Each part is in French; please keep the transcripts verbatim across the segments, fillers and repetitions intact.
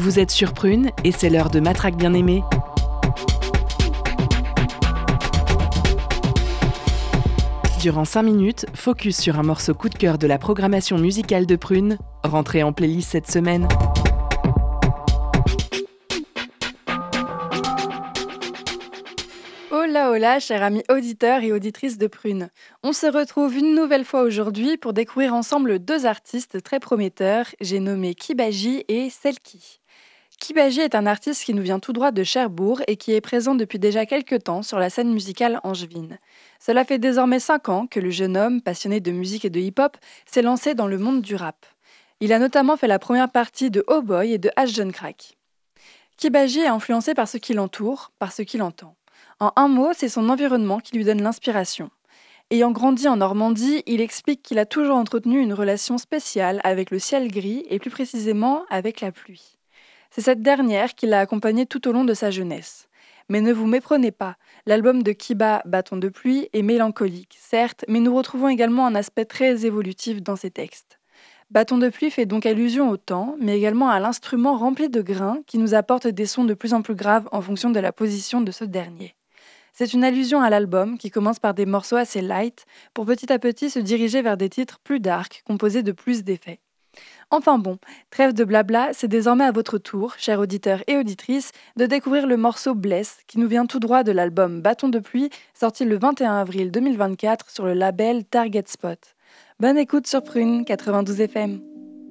Vous êtes sur Prune et c'est l'heure de Matraque bien-aimée. Durant cinq minutes, focus sur un morceau coup de cœur de la programmation musicale de Prune, rentré en playlist cette semaine. Hola hola, chers amis auditeurs et auditrices de Prune. On se retrouve une nouvelle fois aujourd'hui pour découvrir ensemble deux artistes très prometteurs, j'ai nommé Kibaji et Selki. Kibaji est un artiste qui nous vient tout droit de Cherbourg et qui est présent depuis déjà quelques temps sur la scène musicale angevine. Cela fait désormais cinq ans que le jeune homme, passionné de musique et de hip-hop, s'est lancé dans le monde du rap. Il a notamment fait la première partie de Oh Boy et de H John Crack. Kibaji est influencé par ce qui l'entoure, par ce qu'il entend. En un mot, c'est son environnement qui lui donne l'inspiration. Ayant grandi en Normandie, il explique qu'il a toujours entretenu une relation spéciale avec le ciel gris et plus précisément avec la pluie. C'est cette dernière qui l'a accompagné tout au long de sa jeunesse. Mais ne vous méprenez pas, l'album de Kiba, Bâton de pluie, est mélancolique, certes, mais nous retrouvons également un aspect très évolutif dans ses textes. Bâton de pluie fait donc allusion au temps, mais également à l'instrument rempli de grains qui nous apporte des sons de plus en plus graves en fonction de la position de ce dernier. C'est une allusion à l'album qui commence par des morceaux assez light pour petit à petit se diriger vers des titres plus dark, composés de plus d'effets. Enfin bon, trêve de blabla, c'est désormais à votre tour, chers auditeurs et auditrices, de découvrir le morceau Bless qui nous vient tout droit de l'album Bâton de pluie, sorti le vingt et un avril deux mille vingt-quatre sur le label Target Spot. Bonne écoute sur Prune quatre-vingt-douze F M.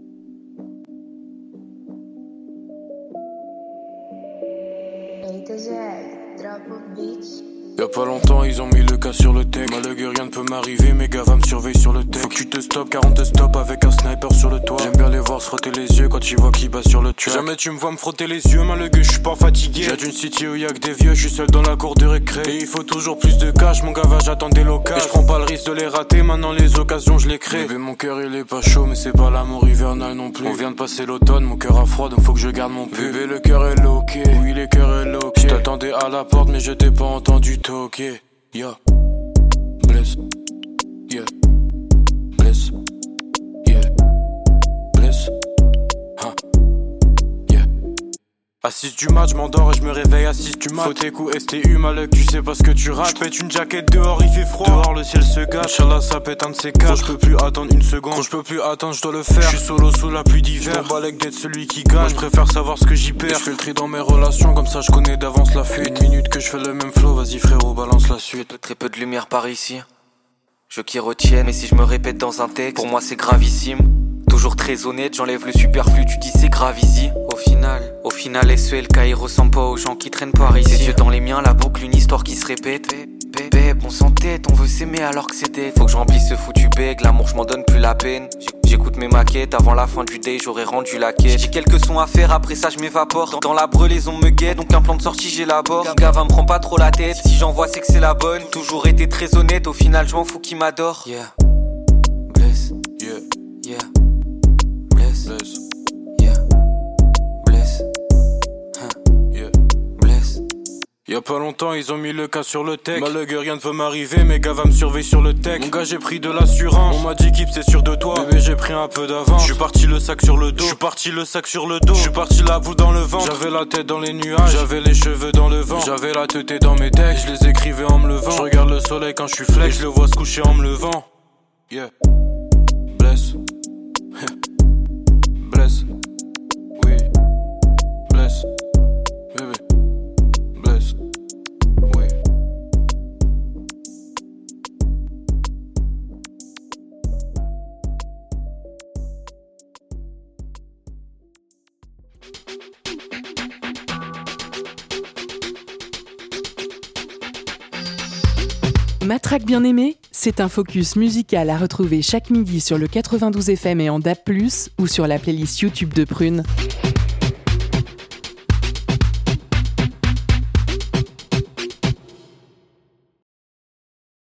Y'a pas longtemps ils ont mis le cas sur le tech. Malheur rien ne peut m'arriver, mes gars va me surveiller sur le tech. Faut que tu te stoppes car on te stoppe avec un sniper sur le toit. J'aime bien les voir se frotter les yeux quand tu vois qui bat sur le track. Jamais tu me vois me frotter les yeux, malheur je suis pas fatigué. J'ai d'une city où y'a que des vieux, je suis seul dans la cour de récré. Et il faut toujours plus de cash, mon gars va j'attends des locales. Et je prends pas le risque de les rater, maintenant les occasions je les crée. Bébé mon cœur il est pas chaud mais c'est pas l'amour hivernal non plus. On vient de passer l'automne, mon cœur a froid donc faut que je garde mon pull. Bébé le cœur est loqué, oui le cœur est loqué. Je t'attendais à la porte mais je t'ai pas entendu toquer. Yeah, bless, yeah, bless, yeah, bless, huh, yeah. À six du match, je m'endors et je me réveille à six du mat. Faut tes coups S T U, malheur, tu sais pas ce que tu rates. J'pète une jaquette dehors, il fait froid. Dehors le ciel se gâche, Inch'Allah ça pète un de ces quatre. Je peux plus attendre une seconde, je peux plus attendre, je dois le faire. Je suis solo sous la pluie d'hiver, je balèque d'être celui qui gagne. Je préfère savoir ce que j'y perds. Je fais le tri dans mes relations, comme ça je connais d'avance la fuite. Une minute que je fais le même flow, vas-y frérot, balance la suite. Très peu de lumière par ici, je qui retienne. Mais si je me répète dans un texte, pour moi c'est gravissime. Toujours très honnête, j'enlève le superflu, tu dis c'est grave ici. Au final, au final S E L K il ressemble pas aux gens qui traînent par ici. Les yeux dans les miens, la boucle, une histoire qui se répète. Bébé, on s'entête, on veut s'aimer alors que c'est dead. Faut que je remplisse ce foutu bec, l'amour je m'en donne plus la peine. J'écoute mes maquettes, avant la fin du day j'aurais rendu la quête. J'ai quelques sons à faire, après ça je m'évapore. Dans la brelaison me guette, donc un plan de sortie j'élabore. Le gars va me prend pas trop la tête, si j'envoie c'est que c'est la bonne. Toujours été très honnête, au final je m'en fous qui m'adore. Yeah, bless, yeah, yeah. Bless, yeah, bless, huh, yeah, bless. Y'a pas longtemps ils ont mis le cas sur le tech. Malheur rien ne peut m'arriver, mes gars va me surveiller sur le tech. Mon gars j'ai pris de l'assurance, on m'a dit qu'Ip c'est sûr de toi. Bébé j'ai pris un peu d'avance, j'suis parti le sac sur le dos. J'suis parti le sac sur le dos, j'suis parti la boule dans le ventre. J'avais la tête dans les nuages, j'avais les cheveux dans le vent. J'avais la teuté dans mes textes, je les écrivais en me levant. Je regarde le soleil quand je suis flex, et je le vois se coucher en me levant. Yeah, bless, bless, oui, bless, bébé, bless, oui. Matraque bien-aimée, c'est un focus musical à retrouver chaque midi sur le quatre-vingt-douze F M et en D A B plus, ou sur la playlist YouTube de Prune.